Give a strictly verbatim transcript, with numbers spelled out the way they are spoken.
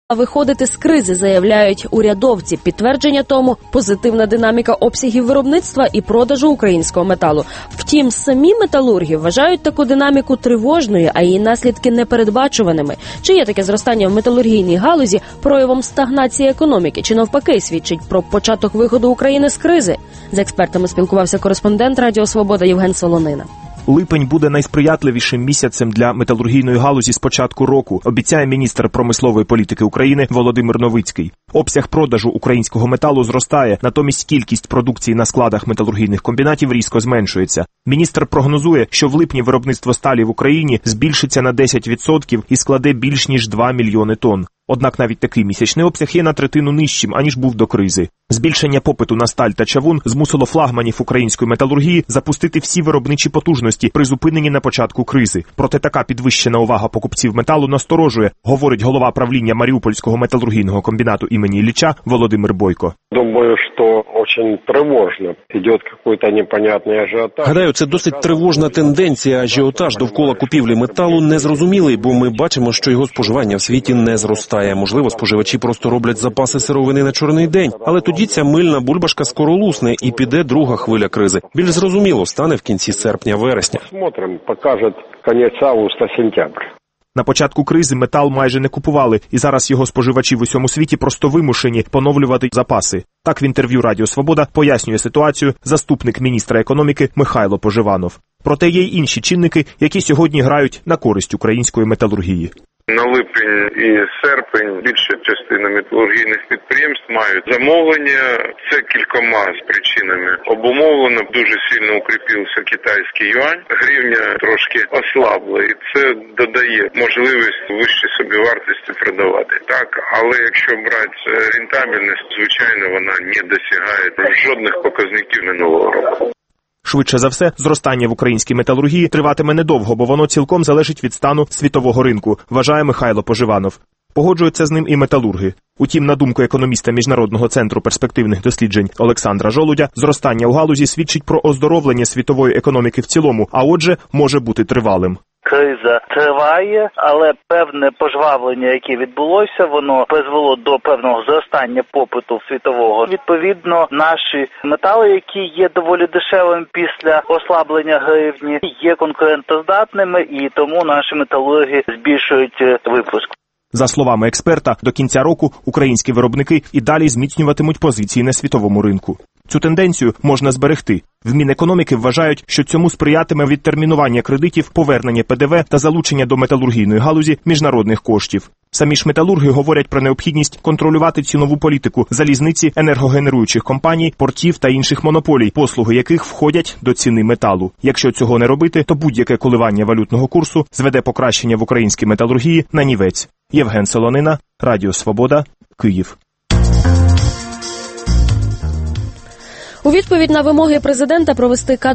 виходити з кризи, заявляють урядовці. Підтвердження тому – позитивна динаміка обсягів виробництва і продажу українського металу. Втім, самі металурги вважають таку динаміку тривожною, а її наслідки непередбачуваними. Чи є таке зростання в металургійній галузі проявом стагнації економіки, чи навпаки свідчить про початок виходу України з кризи? З експертами спілкувався кореспондент Радіо Свобода Євген Солонина. Липень буде найсприятливішим місяцем для металургійної галузі з початку року, обіцяє міністр промислової політики України Володимир Новицький. Обсяг продажу українського металу зростає, натомість кількість продукції на складах металургійних комбінатів різко зменшується. Міністр прогнозує, що в липні виробництво сталі в Україні збільшиться на десять відсотків і складе більш ніж два мільйони тонн. Однак навіть такий місячний обсяг є на третину нижчим, аніж був до кризи. Збільшення попиту на сталь та чавун змусило флагманів української металургії запустити всі виробничі потужності, призупинені на початку кризи. Проте така підвищена увага покупців металу насторожує, говорить голова правління Маріупольського металургійного комбінату імені Ілліча Володимир Бойко. Думаю, що дуже тривожно. Йде якийсь непонятний ажіотаж. Гадаю, це досить тривожна тенденція. Ажіотаж довкола купівлі металу незрозумілий, бо ми бачимо, що його споживання в світі не зростає. Можливо, споживачі просто роблять запаси сировини на чорний день. Але тоді ця мильна бульбашка скоро лусне і піде друга хвиля кризи. Більш зрозуміло стане в кінці серпня-вересня. Смотрим, покаже кінець августа-сентября. На початку кризи метал майже не купували, і зараз його споживачі в усьому світі просто вимушені поновлювати запаси. Так в інтерв'ю Радіо Свобода пояснює ситуацію заступник міністра економіки Михайло Поживанов. Проте є й інші чинники, які сьогодні грають на користь української металургії. На липень і серпень більша частина металургійних підприємств мають замовлення. Це кількома з причинами обумовлено. Дуже сильно укріпився китайський юань. Гривня трошки ослабла, і це додає можливість вищої собівартості продавати. Так, але якщо брати рентабельність, звичайно, вона не досягає жодних показників минулого року. Швидше за все, зростання в українській металургії триватиме недовго, бо воно цілком залежить від стану світового ринку, вважає Михайло Поживанов. Погоджуються з ним і металурги. Утім, на думку економіста Міжнародного центру перспективних досліджень Олександра Жолудя, зростання у галузі свідчить про оздоровлення світової економіки в цілому, а отже, може бути тривалим. Криза триває, але певне пожвавлення, яке відбулося, воно призвело до певного зростання попиту світового. Відповідно, наші метали, які є доволі дешевими після ослаблення гривні, є конкурентоздатними, і тому наші металурги збільшують випуск. За словами експерта, до кінця року українські виробники і далі зміцнюватимуть позиції на світовому ринку. Цю тенденцію можна зберегти. В Мінекономіки вважають, що цьому сприятиме відтермінування кредитів, повернення Пе Де Ве та залучення до металургійної галузі міжнародних коштів. Самі ж металурги говорять про необхідність контролювати цінову політику залізниці, енергогенеруючих компаній, портів та інших монополій, послуги яких входять до ціни металу. Якщо цього не робити, то будь-яке коливання валютного курсу зведе покращення в українській металургії на нівець. Євген Солонина, Радіо Свобода, Київ. У відповідь на вимоги президента провести